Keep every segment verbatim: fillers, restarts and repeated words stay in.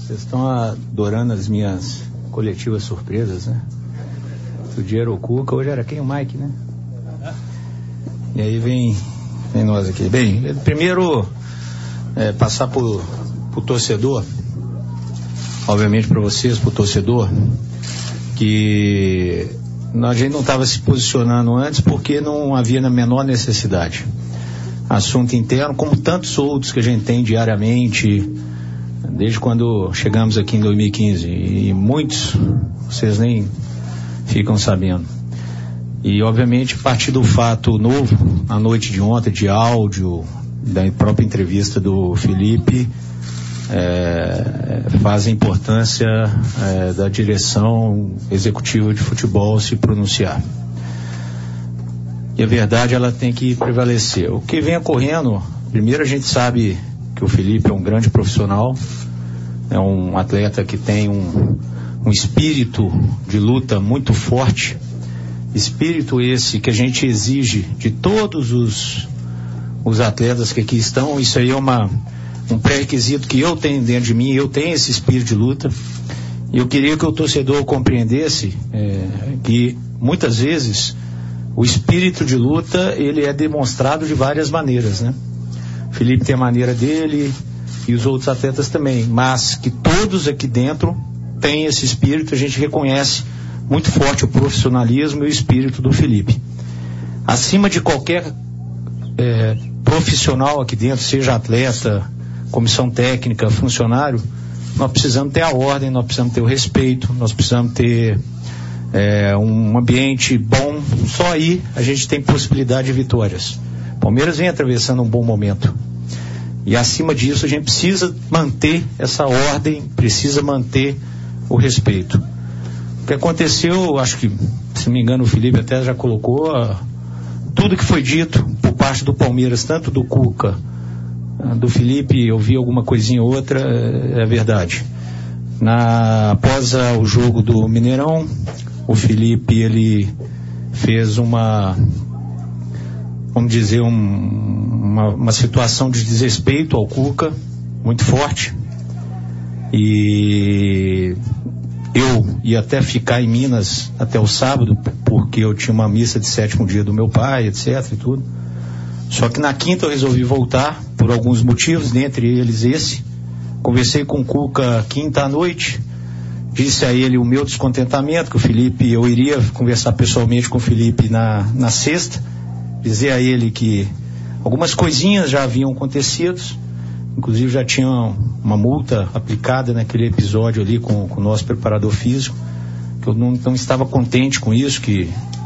Vocês estão adorando as minhas coletivas surpresas, né? Outro dia era o Cuca, hoje era quem? O Mike, né? E aí vem, vem nós aqui. Bem, primeiro, é, passar pro, pro torcedor, obviamente para vocês, pro torcedor, que a gente não estava se posicionando antes porque não havia na menor necessidade. Assunto interno, como tantos outros que a gente tem diariamente, desde quando chegamos aqui em dois mil e quinze, e muitos vocês nem ficam sabendo. E obviamente, a partir do fato novo, na noite de ontem, de áudio, da própria entrevista do Felipe, é, faz a importância é, da direção executiva de futebol se pronunciar. E a verdade, ela tem que prevalecer. O que vem ocorrendo, primeiro a gente sabe que o Felipe é um grande profissional, é um atleta que tem um, um espírito de luta muito forte, espírito esse que a gente exige de todos os, os atletas que aqui estão. Isso aí é uma, um pré-requisito que eu tenho dentro de mim, eu tenho esse espírito de luta, e eu queria que o torcedor compreendesse é, que muitas vezes o espírito de luta, ele é demonstrado de várias maneiras, né? O Felipe tem a maneira dele e os outros atletas também, mas que todos aqui dentro têm esse espírito. A gente reconhece muito forte o profissionalismo e o espírito do Felipe. Acima de qualquer é, profissional aqui dentro, seja atleta, comissão técnica, funcionário, nós precisamos ter a ordem, nós precisamos ter o respeito, nós precisamos ter É, um ambiente bom. Só aí a gente tem possibilidade de vitórias. Palmeiras vem atravessando um bom momento, e acima disso a gente precisa manter essa ordem, precisa manter o respeito. O que aconteceu, acho que, se não me engano, o Felipe até já colocou uh, tudo que foi dito por parte do Palmeiras, tanto do Cuca, uh, do Felipe. Eu vi alguma coisinha ou outra, uh, é verdade. Na, após uh, o jogo do Mineirão, o Felipe, ele fez uma, vamos dizer, um, uma, uma situação de desrespeito ao Cuca, muito forte. E eu ia até ficar em Minas até o sábado, porque eu tinha uma missa de sétimo dia do meu pai, etc e tudo. Só que na quinta eu resolvi voltar, por alguns motivos, dentre eles esse. Conversei com o Cuca quinta à noite, disse a ele o meu descontentamento, que o Felipe, eu iria conversar pessoalmente com o Felipe na, na sexta, dizer a ele que algumas coisinhas já haviam acontecido, inclusive já tinha uma multa aplicada naquele episódio ali com, com o nosso preparador físico, que eu não, não estava contente com isso, que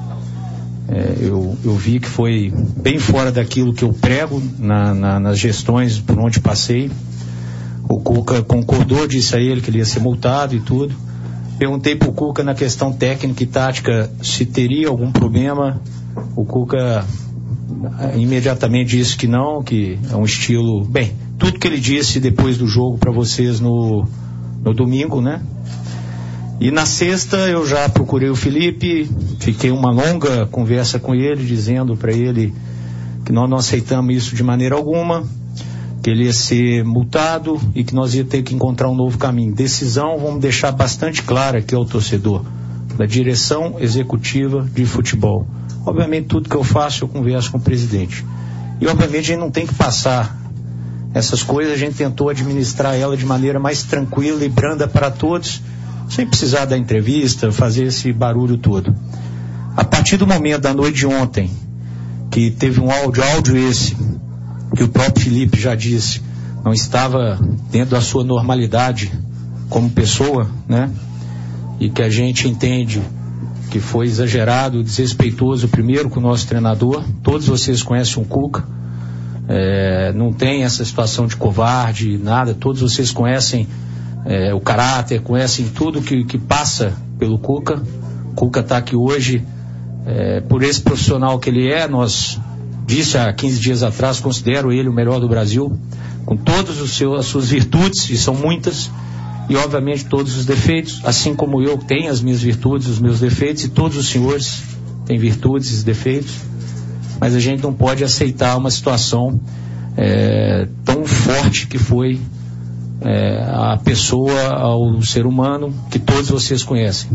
é, eu, eu vi que foi bem fora daquilo que eu prego na, na, nas gestões por onde passei. O Cuca concordou, disse a ele que ele ia ser multado e tudo. Perguntei para o Cuca na questão técnica e tática se teria algum problema. O Cuca imediatamente disse que não, que é um estilo... Bem, tudo que ele disse depois do jogo para vocês no, no domingo, né? E na sexta eu já procurei o Felipe, fiquei uma longa conversa com ele, dizendo para ele que nós não aceitamos isso de maneira alguma, que ele ia ser multado e que nós ia ter que encontrar um novo caminho. Decisão, vamos deixar bastante clara aqui ao torcedor, da direção executiva de futebol. Obviamente tudo que eu faço eu converso com o presidente. E obviamente a gente não tem que passar essas coisas, a gente tentou administrar ela de maneira mais tranquila e branda para todos, sem precisar da entrevista, fazer esse barulho todo. A partir do momento da noite de ontem, que teve um áudio, áudio esse, que o próprio Felipe já disse, não estava dentro da sua normalidade como pessoa, né? E que a gente entende que foi exagerado, desrespeitoso, primeiro com o nosso treinador. Todos vocês conhecem o Cuca, é, não tem essa situação de covarde, nada. Todos vocês conhecem é, o caráter, conhecem tudo que, que passa pelo Cuca. O Cuca está aqui hoje é, por esse profissional que ele é. Nós disse há quinze dias atrás, considero ele o melhor do Brasil, com todas as suas virtudes, e são muitas, e obviamente todos os defeitos, assim como eu tenho as minhas virtudes, os meus defeitos, e todos os senhores têm virtudes e defeitos, mas a gente não pode aceitar uma situação é, tão forte que foi é, à pessoa, ao ser humano que todos vocês conhecem.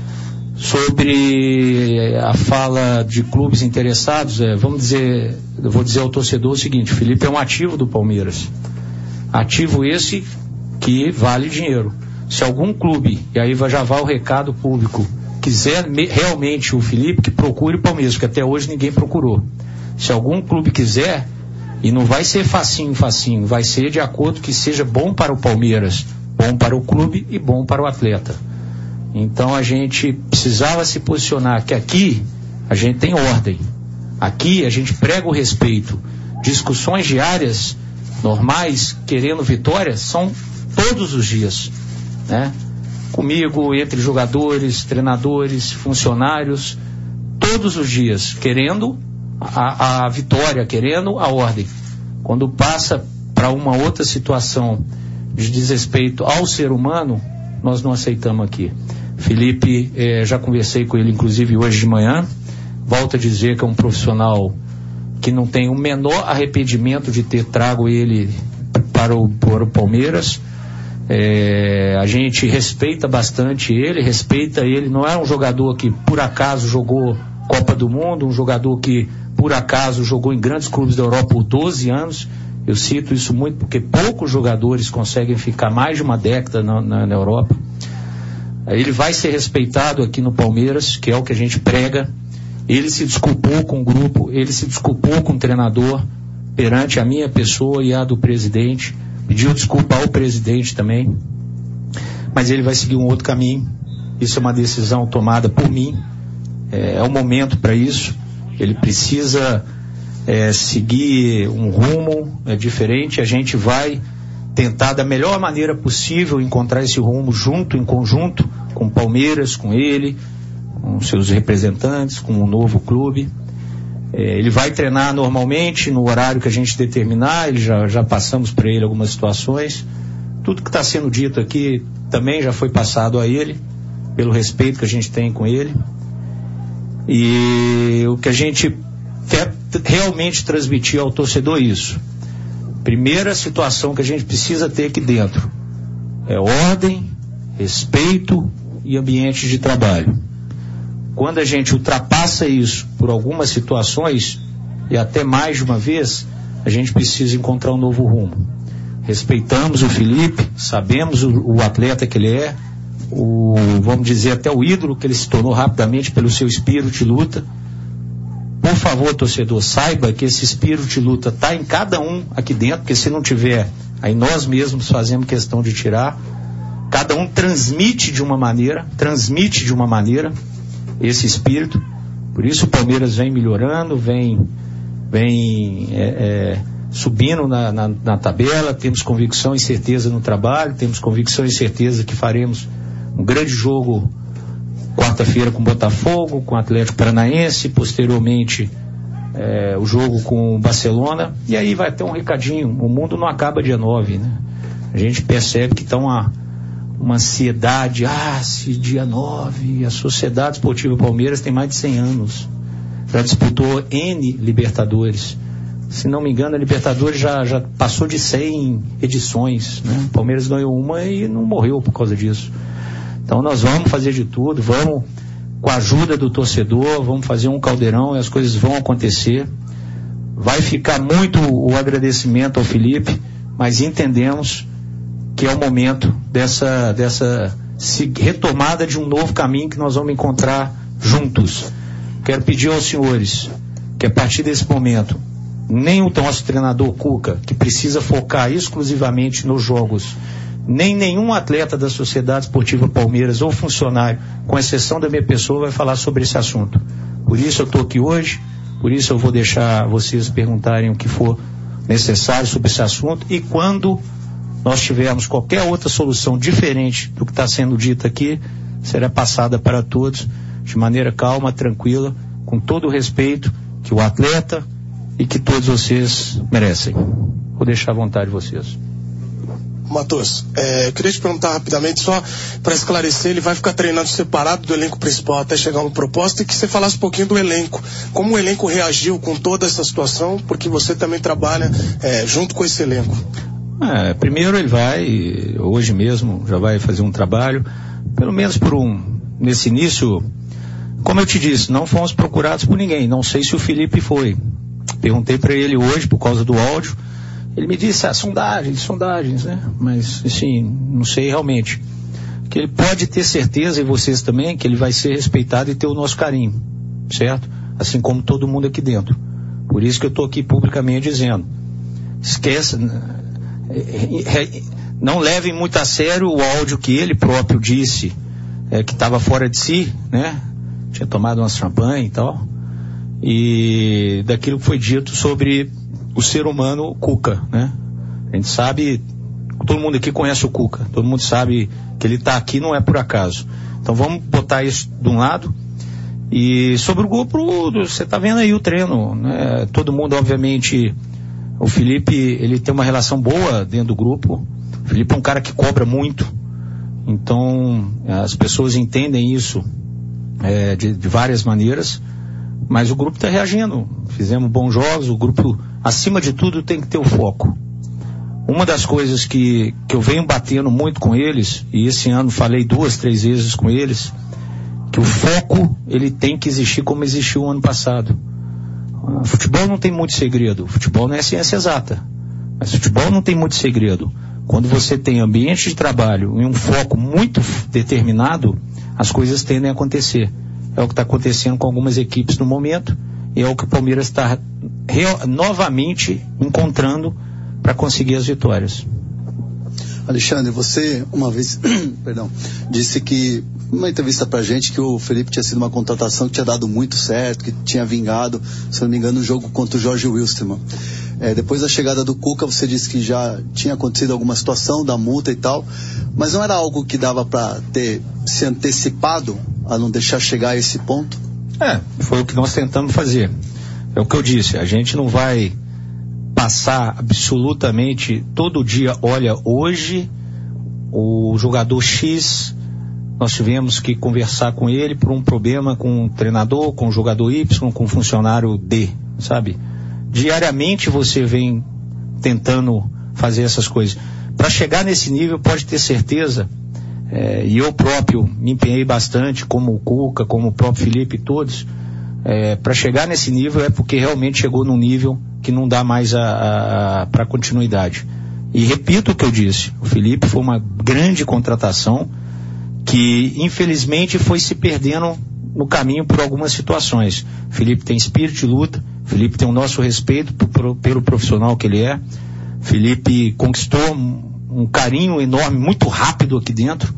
Sobre a fala de clubes interessados, é, vamos dizer, eu vou dizer ao torcedor o seguinte: o Felipe é um ativo do Palmeiras, ativo esse que vale dinheiro. Se algum clube, e aí já vai o recado público, quiser me, realmente o Felipe, que procure o Palmeiras, porque até hoje ninguém procurou. Se algum clube quiser, e não vai ser facinho, facinho, vai ser de acordo que seja bom para o Palmeiras, bom para o clube e bom para o atleta. Então a gente precisava se posicionar que aqui a gente tem ordem, aqui a gente prega o respeito. Discussões diárias normais, querendo vitórias, são todos os dias, né? Comigo, entre jogadores, treinadores, funcionários, todos os dias, querendo a, a vitória, querendo a ordem. Quando passa para uma outra situação de desrespeito ao ser humano, nós não aceitamos aqui. Felipe, eh, já conversei com ele inclusive hoje de manhã, volto a dizer que é um profissional que não tem o menor arrependimento de ter trago ele para o, para o Palmeiras. É, a gente respeita bastante ele, respeita ele, não é um jogador que por acaso jogou Copa do Mundo, um jogador que por acaso jogou em grandes clubes da Europa por doze anos. Eu cito isso muito porque poucos jogadores conseguem ficar mais de uma década na, na, na Europa. Ele vai ser respeitado aqui no Palmeiras, que é o que a gente prega. Ele se desculpou com o grupo, ele se desculpou com o treinador perante a minha pessoa e a do presidente. Pediu desculpa ao presidente também, mas ele vai seguir um outro caminho. Isso é uma decisão tomada por mim, é, é o momento para isso. Ele precisa é, seguir um rumo é, diferente. A gente vai tentar da melhor maneira possível encontrar esse rumo junto, em conjunto, com o Palmeiras, com ele, com seus representantes, com o novo clube. É, ele vai treinar normalmente no horário que a gente determinar. Ele já, já passamos para ele algumas situações. Tudo que está sendo dito aqui também já foi passado a ele, pelo respeito que a gente tem com ele. E o que a gente quer realmente transmitir ao torcedor é isso. Primeira situação que a gente precisa ter aqui dentro é ordem, respeito e ambiente de trabalho. Quando a gente ultrapassa isso por algumas situações, e até mais de uma vez, a gente precisa encontrar um novo rumo. Respeitamos o Felipe, sabemos o, o atleta que ele é, o, vamos dizer até o ídolo que ele se tornou rapidamente pelo seu espírito de luta. Por favor, torcedor, saiba que esse espírito de luta está em cada um aqui dentro, porque se não tiver, aí nós mesmos fazemos questão de tirar. Cada um transmite de uma maneira, transmite de uma maneira esse espírito. Por isso o Palmeiras vem melhorando, vem, vem é, é, subindo na, na, na tabela. Temos convicção e certeza no trabalho, temos convicção e certeza que faremos um grande jogo quarta-feira com o Botafogo, com o Atlético Paranaense, posteriormente é, o jogo com o Barcelona, e aí vai ter um recadinho: o mundo não acaba dia nove, né? A gente percebe que está uma uma ansiedade, ah, se dia nove, a Sociedade Esportiva Palmeiras tem mais de cem anos, já disputou N Libertadores, se não me engano a Libertadores já, já passou de cem edições, né? O Palmeiras ganhou uma e não morreu por causa disso. Então nós vamos fazer de tudo, vamos com a ajuda do torcedor, vamos fazer um caldeirão e as coisas vão acontecer. Vai ficar muito o agradecimento ao Felipe, mas entendemos que é o momento dessa, dessa retomada de um novo caminho que nós vamos encontrar juntos. Quero pedir aos senhores que a partir desse momento, nem o nosso treinador Cuca, que precisa focar exclusivamente nos jogos, nem nenhum atleta da Sociedade Esportiva Palmeiras ou funcionário, com exceção da minha pessoa, vai falar sobre esse assunto. Por isso eu estou aqui hoje, por isso eu vou deixar vocês perguntarem o que for necessário sobre esse assunto, e quando nós tivermos qualquer outra solução diferente do que está sendo dito aqui, será passada para todos de maneira calma, tranquila, com todo o respeito que o atleta e que todos vocês merecem. Vou deixar à vontade vocês. Matheus, é, eu queria te perguntar rapidamente, só para esclarecer, ele vai ficar treinando separado do elenco principal até chegar uma proposta, e que você falasse um pouquinho do elenco, como o elenco reagiu com toda essa situação, porque você também trabalha é, junto com esse elenco. É, primeiro ele vai, hoje mesmo, já vai fazer um trabalho, pelo menos por um, nesse início, como eu te disse, não fomos procurados por ninguém, não sei se o Felipe foi. Perguntei para ele hoje, por causa do áudio, ele me disse, ah, sondagens, sondagens, né? Mas, assim, não sei realmente. Que ele pode ter certeza, e vocês também, que ele vai ser respeitado e ter o nosso carinho, certo? Assim como todo mundo aqui dentro. Por isso que eu estou aqui publicamente dizendo, esqueça, não levem muito a sério o áudio que ele próprio disse, é, que estava fora de si, né? Tinha tomado uma champanhe e tal, e daquilo que foi dito sobre o ser humano Cuca, né? A gente sabe, todo mundo aqui conhece o Cuca, todo mundo sabe que ele está aqui, não é por acaso. Então vamos botar isso de um lado. E sobre o grupo, você está vendo aí o treino, né? Todo mundo, obviamente, o Felipe, ele tem uma relação boa dentro do grupo. O Felipe é um cara que cobra muito, então as pessoas entendem isso é, de, de várias maneiras, mas o grupo está reagindo. Fizemos bons jogos, o grupo, acima de tudo, tem que ter o foco. Uma das coisas que, que eu venho batendo muito com eles, e esse ano falei duas, três vezes com eles, que o foco, ele tem que existir como existiu o ano passado. O futebol não tem muito segredo, o futebol não é ciência exata, mas o futebol não tem muito segredo. Quando você tem ambiente de trabalho e um foco muito determinado, as coisas tendem a acontecer. É o que está acontecendo com algumas equipes no momento, e é o que o Palmeiras está novamente encontrando para conseguir as vitórias. Alexandre, você uma vez perdão, disse que, numa entrevista pra gente, que o Felipe tinha sido uma contratação que tinha dado muito certo, que tinha vingado, se não me engano, no jogo contra o Jorge Wilstermann. É, depois da chegada do Cuca, você disse que já tinha acontecido alguma situação da multa e tal, mas não era algo que dava para ter se antecipado a não deixar chegar a esse ponto? É, foi o que nós tentamos fazer. É o que eu disse, a gente não vai passar absolutamente todo dia, olha, hoje o jogador X, nós tivemos que conversar com ele por um problema com o treinador, com o jogador Y, com o funcionário D, sabe? Diariamente você vem tentando fazer essas coisas. Para chegar nesse nível, pode ter certeza, é, e eu próprio me empenhei bastante, como o Cuca, como o próprio Felipe e todos, é, para chegar nesse nível é porque realmente chegou num nível que não dá mais a, a, a, para continuidade. E repito o que eu disse, o Felipe foi uma grande contratação que infelizmente foi se perdendo no caminho por algumas situações. O Felipe tem espírito de luta, o Felipe tem o nosso respeito por, por, pelo profissional que ele é, o Felipe conquistou um, um carinho enorme, muito rápido aqui dentro,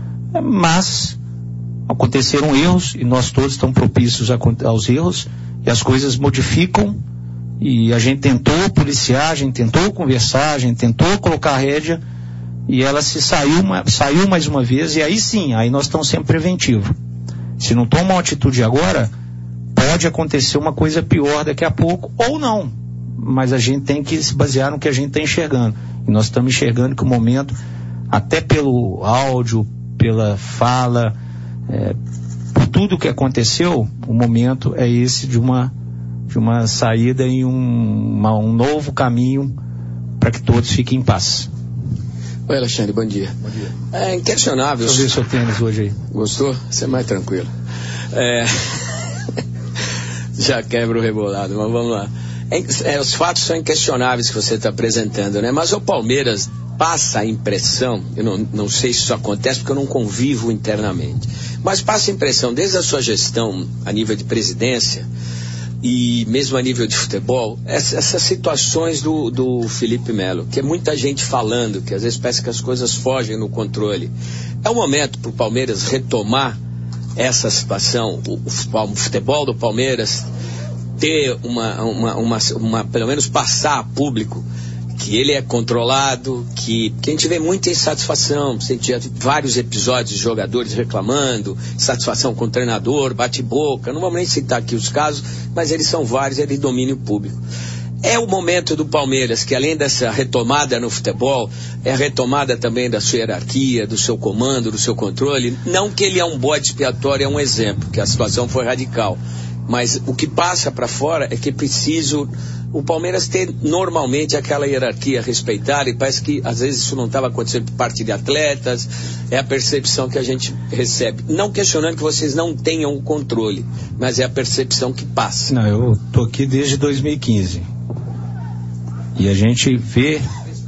mas aconteceram erros e nós todos estamos propícios a, aos erros, e as coisas modificam. E a gente tentou policiar, a gente tentou conversar, a gente tentou colocar a rédea, e ela se saiu, saiu mais uma vez, e aí sim, aí nós estamos sempre preventivos. Se não toma uma atitude agora, pode acontecer uma coisa pior daqui a pouco, ou não. Mas a gente tem que se basear no que a gente está enxergando. E nós estamos enxergando que o momento, até pelo áudio, pela fala, é, por tudo que aconteceu, o momento é esse de uma de uma saída em um, uma, um novo caminho para que todos fiquem em paz. Oi, Alexandre, bom dia. Bom dia. É inquestionável. Deixa eu ver seu tênis hoje aí. Gostou? Você é mais tranquilo. É... Já quebra o rebolado, mas vamos lá. É, é, os fatos são inquestionáveis que você está apresentando, né? Mas o Palmeiras passa a impressão, eu não, não sei se isso acontece porque eu não convivo internamente, mas passa a impressão, desde a sua gestão a nível de presidência, e mesmo a nível de futebol, essa, essas situações do, do Felipe Melo, que é muita gente falando, que às vezes parece que as coisas fogem no controle. É o momento para o Palmeiras retomar essa situação, o, o futebol do Palmeiras ter uma, uma, uma, uma, pelo menos passar a público que ele é controlado, que, que a gente vê muita insatisfação, a gente já viu vários episódios de jogadores reclamando, insatisfação com o treinador, bate-boca, não vamos nem citar aqui os casos, mas eles são vários, é de domínio público. É o momento do Palmeiras, que além dessa retomada no futebol, é a retomada também da sua hierarquia, do seu comando, do seu controle, não que ele é um bode expiatório, é um exemplo, que a situação foi radical. Mas o que passa para fora é que é preciso o Palmeiras ter normalmente aquela hierarquia respeitada, e parece que às vezes isso não estava acontecendo por parte de atletas. É a percepção que a gente recebe, não questionando que vocês não tenham o controle, mas é a percepção que passa. Não, eu tô aqui desde dois mil e quinze e a gente vê,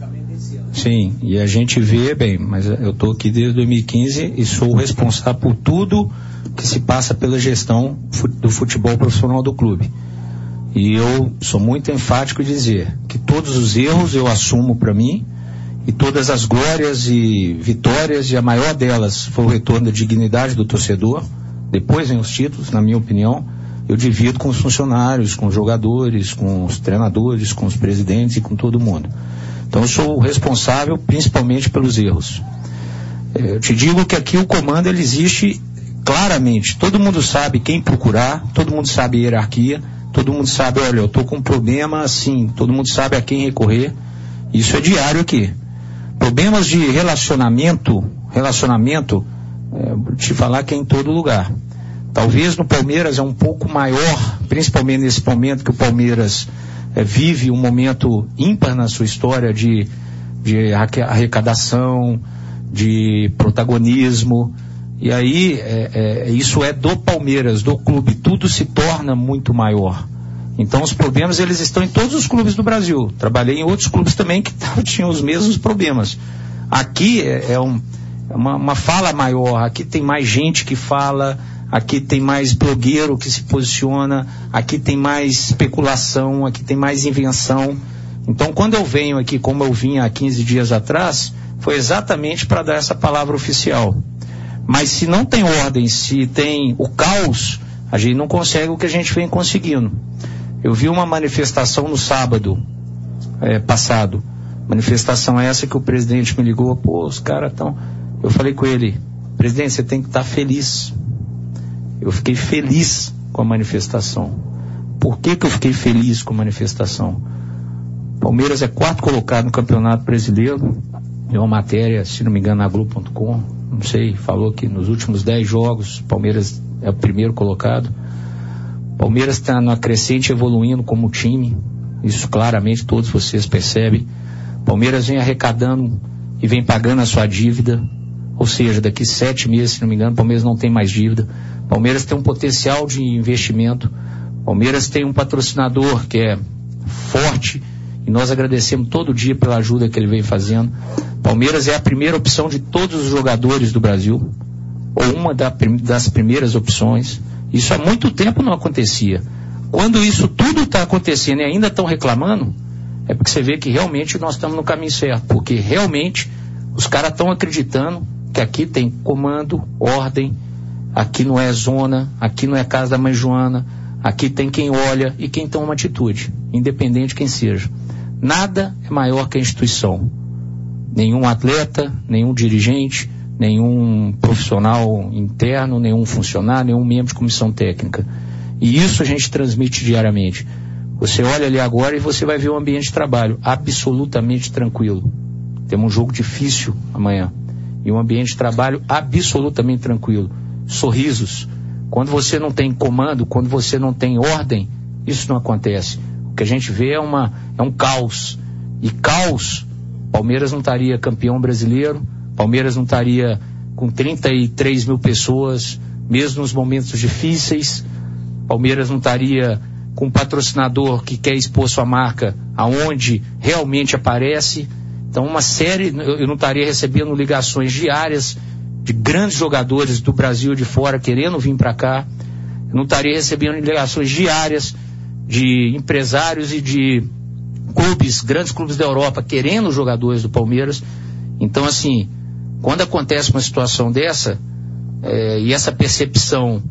sim, e a gente vê bem, mas eu tô aqui desde dois mil e quinze e sou responsável por tudo que se passa pela gestão do futebol profissional do clube. E eu sou muito enfático em dizer que todos os erros eu assumo para mim, e todas as glórias e vitórias, e a maior delas foi o retorno da dignidade do torcedor. Depois vem os títulos, na minha opinião, eu divido com os funcionários, com os jogadores, com os treinadores, com os presidentes e com todo mundo. Então eu sou o responsável principalmente pelos erros. Eu te digo que aqui o comando ele existe claramente, todo mundo sabe quem procurar, todo mundo sabe a hierarquia, todo mundo sabe, olha, eu estou com um problema assim, todo mundo sabe a quem recorrer. Isso é diário aqui. Problemas de relacionamento, relacionamento, é, vou te falar que é em todo lugar. Talvez no Palmeiras é um pouco maior, principalmente nesse momento que o Palmeiras é, vive um momento ímpar na sua história de, de arrecadação, de protagonismo. E aí, é, é, isso é do Palmeiras, do clube, tudo se torna muito maior. Então os problemas, eles estão em todos os clubes do Brasil. Trabalhei em outros clubes também que tinham os mesmos problemas. Aqui é, é, um, é uma, uma fala maior, aqui tem mais gente que fala, aqui tem mais blogueiro que se posiciona, aqui tem mais especulação, aqui tem mais invenção. Então quando eu venho aqui, como eu vim há quinze dias atrás, foi exatamente para dar essa palavra oficial. Mas se não tem ordem, se tem o caos, a gente não consegue o que a gente vem conseguindo. Eu vi uma manifestação no sábado é, passado, manifestação essa que o presidente me ligou, pô, os caras estão... Eu falei com ele, presidente, você tem que estar feliz. Eu fiquei feliz com a manifestação. Por que que eu fiquei feliz com a manifestação? Palmeiras é quarto colocado no Campeonato Brasileiro, deu uma matéria, se não me engano, na Globo ponto com, não sei, falou que nos últimos dez jogos, Palmeiras é o primeiro colocado. Palmeiras está numa crescente, evoluindo como time, isso claramente todos vocês percebem. Palmeiras vem arrecadando e vem pagando a sua dívida, ou seja, daqui sete meses, se não me engano, Palmeiras não tem mais dívida. Palmeiras tem um potencial de investimento, Palmeiras tem um patrocinador que é forte, e nós agradecemos todo dia pela ajuda que ele vem fazendo. Palmeiras é a primeira opção de todos os jogadores do Brasil, ou uma das primeiras opções. Isso há muito tempo não acontecia. Quando isso tudo está acontecendo e ainda estão reclamando, é porque você vê que realmente nós estamos no caminho certo, porque realmente os caras estão acreditando que aqui tem comando, ordem, aqui não é zona, aqui não é casa da mãe Joana, aqui tem quem olha e quem toma uma atitude, independente de quem seja. Nada é maior que a instituição. Nenhum atleta, nenhum dirigente, nenhum profissional interno, nenhum funcionário, nenhum membro de comissão técnica. E isso a gente transmite diariamente. Você olha ali agora e você vai ver o ambiente de trabalho absolutamente tranquilo. Temos um jogo difícil amanhã. E um ambiente de trabalho absolutamente tranquilo. Sorrisos. Quando você não tem comando, quando você não tem ordem, isso não acontece. O que a gente vê é, uma, é um caos. E caos, Palmeiras não estaria campeão brasileiro, Palmeiras não estaria com trinta e três mil pessoas, mesmo nos momentos difíceis. Palmeiras não estaria com um patrocinador que quer expor sua marca aonde realmente aparece. Então uma série, eu não estaria recebendo ligações diárias de grandes jogadores do Brasil e de fora querendo vir para cá. Eu não estaria recebendo ligações diárias de empresários e de clubes, grandes clubes da Europa querendo jogadores do Palmeiras. Então assim, quando acontece uma situação dessa, é, e essa percepção,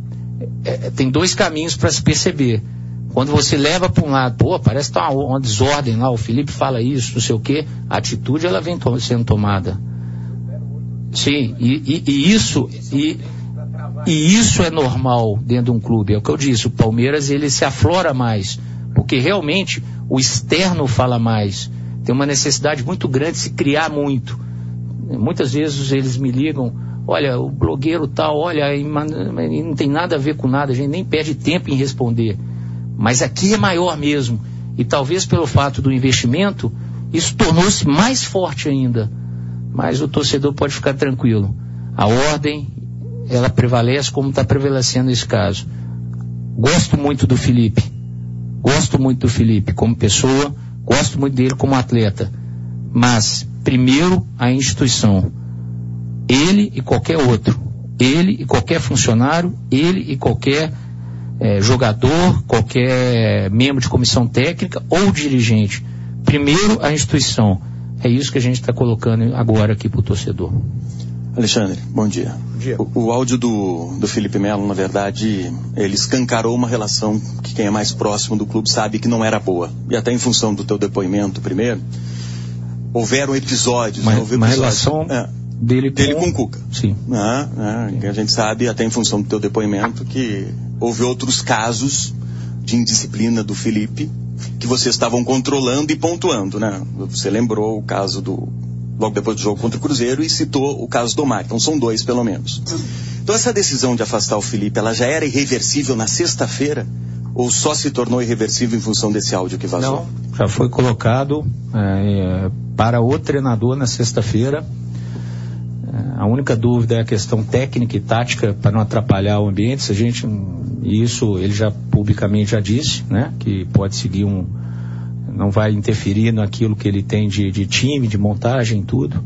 é, tem dois caminhos para se perceber. Quando você leva para um lado, pô, parece que está uma, uma desordem lá, o Felipe fala isso, não sei o quê, a atitude ela vem to- sendo tomada. Sim, e, e, e isso e, e isso é normal dentro de um clube, é o que eu disse, o Palmeiras ele se aflora mais, porque realmente o externo fala mais, tem uma necessidade muito grande de se criar muito. Muitas vezes eles me ligam, olha, o blogueiro tal, olha, não tem nada a ver com nada, a gente nem perde tempo em responder. Mas aqui é maior mesmo. E talvez pelo fato do investimento, isso tornou-se mais forte ainda. Mas o torcedor pode ficar tranquilo. A ordem, ela prevalece como está prevalecendo nesse caso. Gosto muito do Felipe. Gosto muito do Felipe como pessoa, gosto muito dele como atleta. Mas, primeiro, a instituição. Ele e qualquer outro. Ele e qualquer funcionário, ele e qualquer é, jogador, qualquer membro de comissão técnica ou dirigente. Primeiro, a instituição. É isso que a gente está colocando agora aqui para o torcedor. Alexandre, bom dia. Bom dia. O, o áudio do, do Felipe Melo, na verdade, ele escancarou uma relação que quem é mais próximo do clube sabe que não era boa. E até em função do teu depoimento primeiro, houveram episódios... Uma, houve uma episódios, relação é, dele, dele com... com o Cuca. Sim. Ah, ah, que a gente sabe, até em função do teu depoimento, que houve outros casos de indisciplina do Felipe que vocês estavam controlando e pontuando, né? Você lembrou o caso do... logo depois do jogo contra o Cruzeiro, e citou o caso do Omar. Então são dois, pelo menos. Então essa decisão de afastar o Felipe, ela já era irreversível na sexta-feira? Ou só se tornou irreversível em função desse áudio que vazou? Não, já foi colocado é, para o treinador na sexta-feira. É, a única dúvida é a questão técnica e tática para não atrapalhar o ambiente. Se a gente, isso ele já publicamente já disse, né, que pode seguir um... não vai interferir naquilo que ele tem de, de time, de montagem, tudo.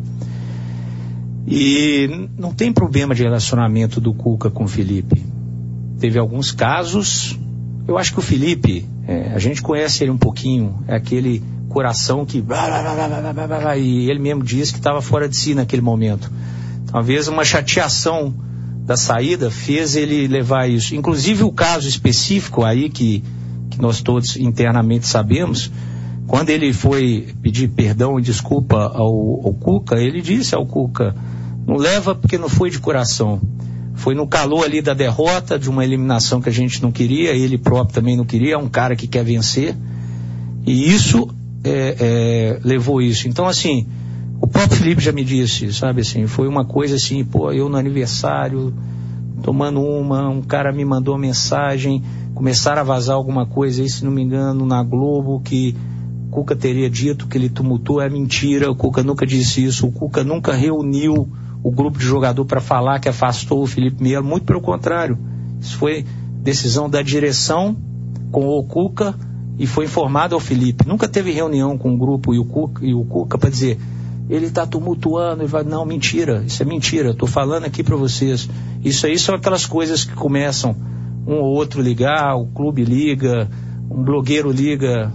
E não tem problema de relacionamento do Cuca com o Felipe. Teve alguns casos, eu acho que o Felipe, é, a gente conhece ele um pouquinho, é aquele coração que... e ele mesmo disse que estava fora de si naquele momento. Talvez uma chateação da saída fez ele levar isso. Inclusive o caso específico aí que, que nós todos internamente sabemos... Quando ele foi pedir perdão e desculpa ao, ao Cuca, ele disse ao Cuca, não leva porque não foi de coração. Foi no calor ali da derrota, de uma eliminação que a gente não queria, ele próprio também não queria, é um cara que quer vencer. E isso é, é, levou isso. Então, assim, o próprio Felipe já me disse, sabe assim, foi uma coisa assim, pô, eu no aniversário, tomando uma, um cara me mandou uma mensagem, começaram a vazar alguma coisa aí, se não me engano, na Globo, que... o Cuca teria dito que ele tumultuou, é mentira, o Cuca nunca disse isso, o Cuca nunca reuniu o grupo de jogador para falar que afastou o Felipe Melo, muito pelo contrário, isso foi decisão da direção com o Cuca e foi informado ao Felipe, nunca teve reunião com o grupo e o Cuca, e o Cuca para dizer, ele está tumultuando, ele vai, não, mentira, isso é mentira, estou falando aqui para vocês, isso aí são aquelas coisas que começam um ou outro ligar, o clube liga, um blogueiro liga.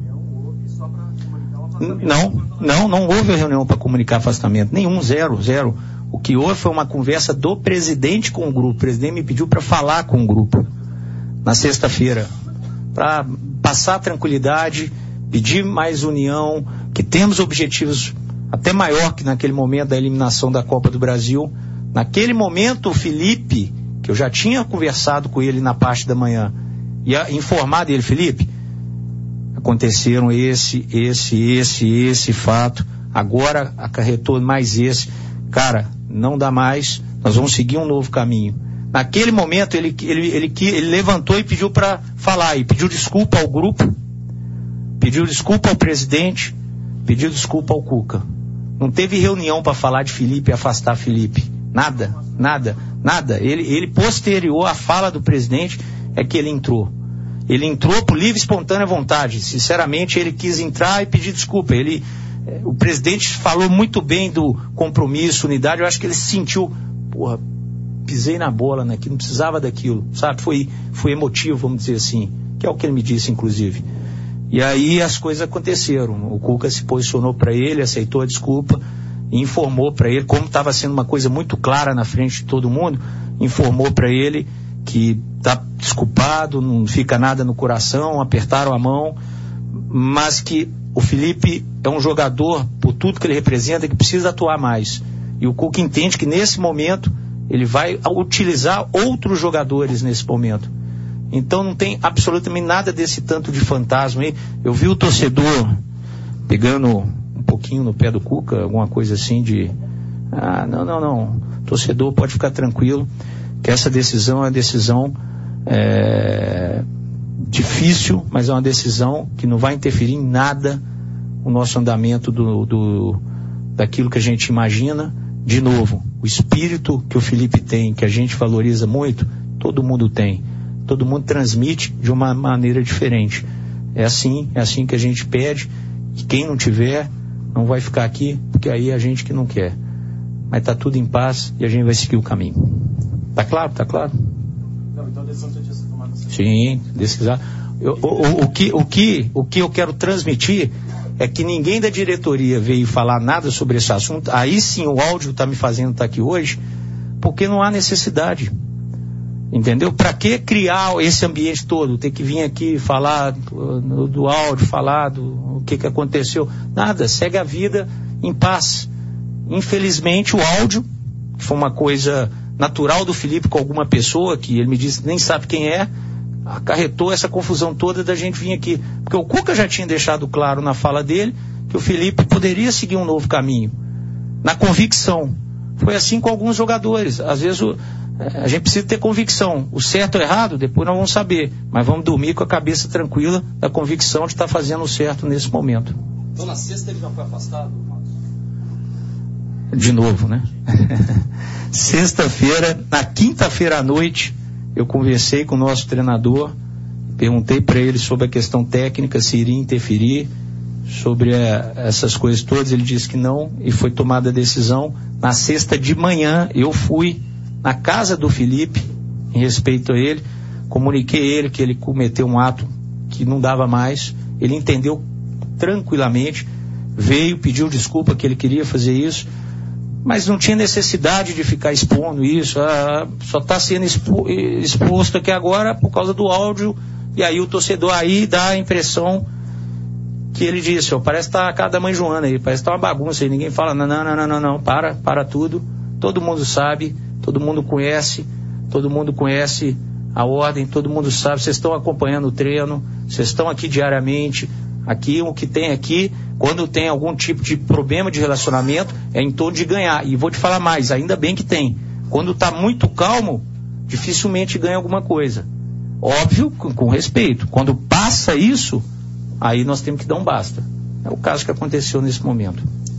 Não, não, não houve a reunião para comunicar afastamento, nenhum, zero, zero. O que houve foi uma conversa do presidente com o grupo. O presidente me pediu para falar com o grupo na sexta-feira, para passar tranquilidade, pedir mais união, que temos objetivos até maior que naquele momento da eliminação da Copa do Brasil. Naquele momento o Felipe, que eu já tinha conversado com ele na parte da manhã, ia informar dele, Felipe, aconteceram esse, esse, esse, esse fato, agora acarretou mais esse, cara, não dá mais, nós vamos seguir um novo caminho. Naquele momento ele, ele, ele, ele levantou e pediu para falar, e pediu desculpa ao grupo, pediu desculpa ao presidente, pediu desculpa ao Cuca. Não teve reunião para falar de Felipe e afastar Felipe, nada, nada, nada. Ele, ele posterior à fala do presidente é que ele entrou. Ele entrou por livre e espontânea vontade. Sinceramente, ele quis entrar e pedir desculpa. Ele, eh, o presidente falou muito bem do compromisso, unidade. Eu acho que ele se sentiu, porra, pisei na bola, né? Que não precisava daquilo, sabe? Foi, foi emotivo, vamos dizer assim. Que é o que ele me disse, inclusive. E aí as coisas aconteceram. O Cuca se posicionou para ele, aceitou a desculpa e informou para ele, como estava sendo uma coisa muito clara na frente de todo mundo, informou para ele que está desculpado, não fica nada no coração, apertaram a mão, mas que o Felipe é um jogador, por tudo que ele representa, que precisa atuar mais. E o Cuca entende que nesse momento ele vai utilizar outros jogadores nesse momento. Então não tem absolutamente nada desse tanto de fantasma aí. Eu vi o torcedor pegando um pouquinho no pé do Cuca, alguma coisa assim de... Ah, não, não, não. O torcedor pode ficar tranquilo que essa decisão é uma decisão é, difícil, mas é uma decisão que não vai interferir em nada o nosso andamento do, do, daquilo que a gente imagina. De novo, o espírito que o Felipe tem, que a gente valoriza muito, todo mundo tem. Todo mundo transmite de uma maneira diferente. É assim, é assim que a gente pede. E quem não tiver, não vai ficar aqui, porque aí é a gente que não quer. Mas está tudo em paz e a gente vai seguir o caminho. Tá claro? Tá claro? Não, então a decisão já tinha sido tomada. Sim, decisão. Eu, o, o, o, que, o, que, o que eu quero transmitir é que ninguém da diretoria veio falar nada sobre esse assunto. Aí sim o áudio está me fazendo estar aqui hoje, porque não há necessidade. Entendeu? Para que criar esse ambiente todo? Ter que vir aqui falar do, do áudio, falar do o que, que aconteceu. Nada, segue a vida em paz. Infelizmente o áudio, que foi uma coisa natural do Felipe com alguma pessoa, que ele me disse nem sabe quem é, acarretou essa confusão toda da gente vir aqui. Porque o Cuca já tinha deixado claro na fala dele que o Felipe poderia seguir um novo caminho, na convicção. Foi assim com alguns jogadores. Às vezes o, a gente precisa ter convicção. O certo ou errado, depois nós vamos saber. Mas vamos dormir com a cabeça tranquila da convicção de estar fazendo o certo nesse momento. Então na sexta ele já foi afastado? De novo, né? Sexta-feira, na quinta-feira à noite, eu conversei com o nosso treinador, perguntei para ele sobre a questão técnica, se iria interferir, sobre a, essas coisas todas. Ele disse que não, e foi tomada a decisão. Na sexta de manhã, eu fui na casa do Felipe, em respeito a ele, comuniquei a ele que ele cometeu um ato que não dava mais. Ele entendeu tranquilamente, veio, pediu desculpa que ele queria fazer isso, mas não tinha necessidade de ficar expondo isso. Ah, só está sendo expo, exposto aqui agora por causa do áudio, e aí o torcedor aí dá a impressão que ele disse, ó, parece que está a casa da mãe Joana aí, parece que está uma bagunça aí, ninguém fala, não, não, não, não, não, para, para tudo, todo mundo sabe, todo mundo conhece, todo mundo conhece a ordem, todo mundo sabe, vocês estão acompanhando o treino, vocês estão aqui diariamente, aqui o que tem aqui, quando tem algum tipo de problema de relacionamento, é em torno de ganhar. E vou te falar mais, ainda bem que tem. Quando está muito calmo, dificilmente ganha alguma coisa. Óbvio, com, com respeito. Quando passa isso, aí nós temos que dar um basta. É o caso que aconteceu nesse momento.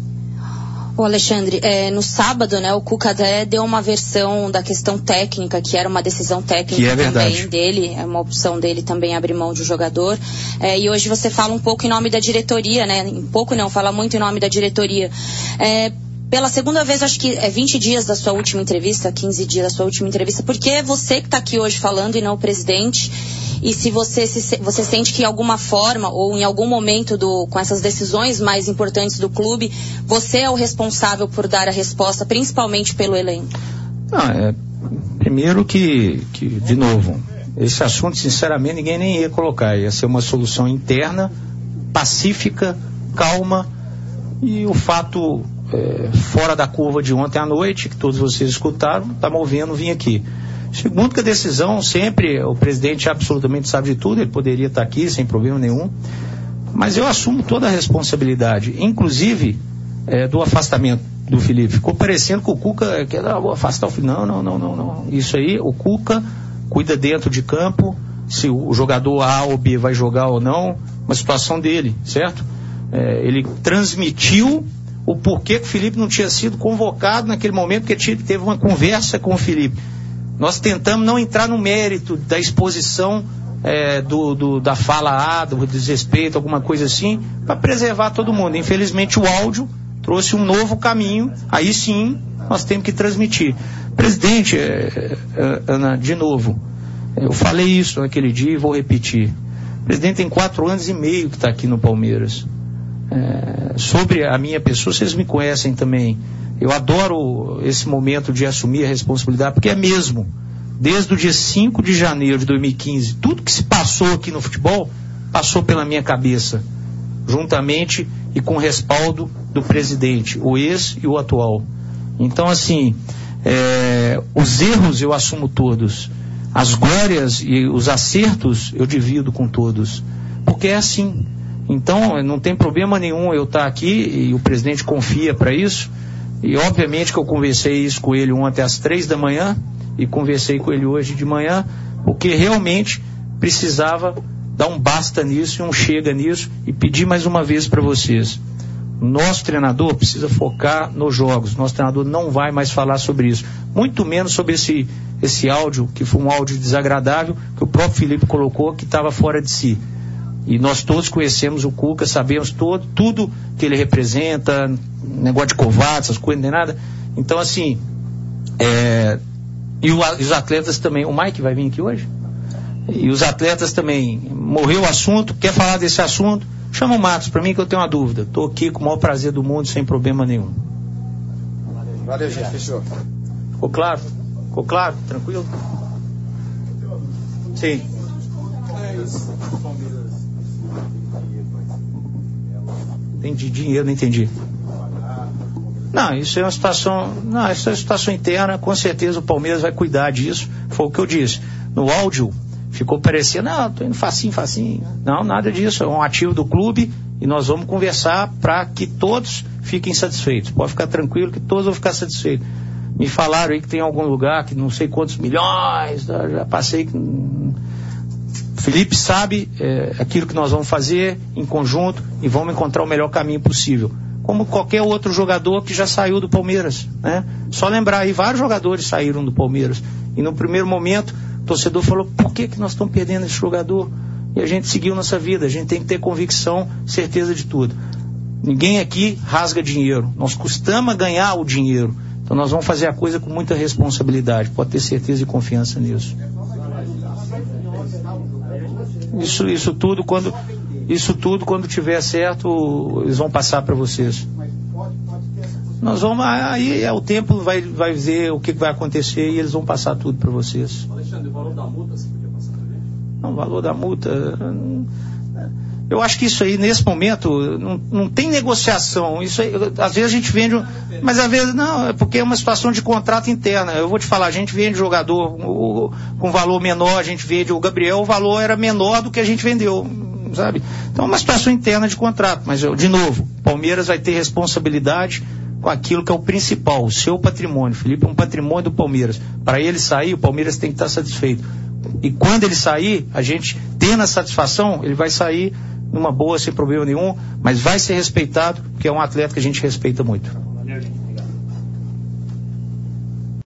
Ô Alexandre, é, no sábado, né, o Cuca até deu uma versão da questão técnica, que era uma decisão técnica é também dele, é uma opção dele também abrir mão de um jogador. É, e hoje você fala um pouco em nome da diretoria, né? Um pouco não, fala muito em nome da diretoria. É, pela segunda vez, acho que é vinte dias da sua última entrevista, quinze dias da sua última entrevista, porque é você que está aqui hoje falando e não o presidente. E se você, se você sente que em alguma forma ou em algum momento do, com essas decisões mais importantes do clube, você é o responsável por dar a resposta, principalmente pelo elenco? Não, é, primeiro que, que, de novo, esse assunto, sinceramente, ninguém nem ia colocar. Ia ser uma solução interna, pacífica, calma, e o fato é, fora da curva de ontem à noite, que todos vocês escutaram, está movendo vir aqui. Segundo que a decisão, sempre, o presidente absolutamente sabe de tudo, ele poderia estar aqui sem problema nenhum, mas eu assumo toda a responsabilidade, inclusive é, do afastamento do Felipe. Ficou parecendo que o Cuca quer ah, vou afastar o Felipe. Não, não, não, não, não. Isso aí, o Cuca cuida dentro de campo, se o jogador A ou B vai jogar ou não, uma situação dele, certo? É, ele transmitiu o porquê que o Felipe não tinha sido convocado naquele momento, porque teve uma conversa com o Felipe. Nós tentamos não entrar no mérito da exposição é, do, do, da fala A, do desrespeito, alguma coisa assim, para preservar todo mundo. Infelizmente o áudio trouxe um novo caminho, aí sim nós temos que transmitir. Presidente, é, é, Ana, de novo, eu falei isso naquele dia e vou repetir. O presidente tem quatro anos e meio que está aqui no Palmeiras. É, sobre a minha pessoa, vocês me conhecem também. Eu adoro esse momento de assumir a responsabilidade, porque é mesmo, desde o dia cinco de janeiro de dois mil e quinze, tudo que se passou aqui no futebol, passou pela minha cabeça, juntamente e com o respaldo do presidente, o ex e o atual. Então, assim, é, os erros eu assumo todos, as glórias e os acertos eu divido com todos, porque é assim. Então, não tem problema nenhum eu estar aqui, e o presidente confia para isso. E obviamente que eu conversei isso com ele ontem às três da manhã e conversei com ele hoje de manhã, porque realmente precisava dar um basta nisso e um chega nisso, e pedir mais uma vez para vocês. Nosso treinador precisa focar nos jogos. Nosso treinador não vai mais falar sobre isso. Muito menos sobre esse, esse áudio, que foi um áudio desagradável, que o próprio Felipe colocou, que estava fora de si. E nós todos conhecemos o Cuca, sabemos todo, tudo que ele representa, negócio de covarde, essas coisas, não tem nada. Então, assim, é, e, o, e os atletas também. O Mike vai vir aqui hoje? E os atletas também. Morreu o assunto, quer falar desse assunto? Chama o Matos para mim que eu tenho uma dúvida. Estou aqui com o maior prazer do mundo, sem problema nenhum. Valeu, gente. Fechou. Ficou claro? Ficou claro? Tranquilo? Sim. Entendi, dinheiro, não entendi. Não, isso é uma situação, não, isso é uma situação interna, com certeza o Palmeiras vai cuidar disso, foi o que eu disse. No áudio, ficou parecendo, não, tô indo facinho, facinho. Não, nada disso, é um ativo do clube e nós vamos conversar para que todos fiquem satisfeitos. Pode ficar tranquilo que todos vão ficar satisfeitos. Me falaram aí que tem algum lugar que não sei quantos milhões, já passei... Felipe sabe é, aquilo que nós vamos fazer em conjunto e vamos encontrar o melhor caminho possível. Como qualquer outro jogador que já saiu do Palmeiras, né? Só lembrar aí, vários jogadores saíram do Palmeiras. E no primeiro momento, o torcedor falou, por que que nós estamos perdendo esse jogador? E a gente seguiu nossa vida, a gente tem que ter convicção, certeza de tudo. Ninguém aqui rasga dinheiro, nós costumamos ganhar o dinheiro. Então nós vamos fazer a coisa com muita responsabilidade, pode ter certeza e confiança nisso. Isso, isso tudo quando isso tudo quando tiver certo eles vão passar para vocês. Nós vamos aí é o tempo vai vai ver o que vai acontecer e eles vão passar tudo para vocês. Alexandre, o valor da multa você podia passar para gente? Não, o valor da multa, eu acho que isso aí nesse momento não, não tem negociação. Isso aí, às vezes a gente vende, mas às vezes não, é porque é uma situação de contrato interna. Eu vou te falar, a gente vende jogador o, com valor menor, a gente vende o Gabriel, o valor era menor do que a gente vendeu, sabe? Então é uma situação interna de contrato, mas eu, de novo, Palmeiras vai ter responsabilidade com aquilo que é o principal, o seu patrimônio. Felipe é um patrimônio do Palmeiras. Para ele sair, o Palmeiras tem que estar satisfeito. E quando ele sair, a gente tendo a satisfação, ele vai sair numa boa, sem problema nenhum, mas vai ser respeitado, porque é um atleta que a gente respeita muito.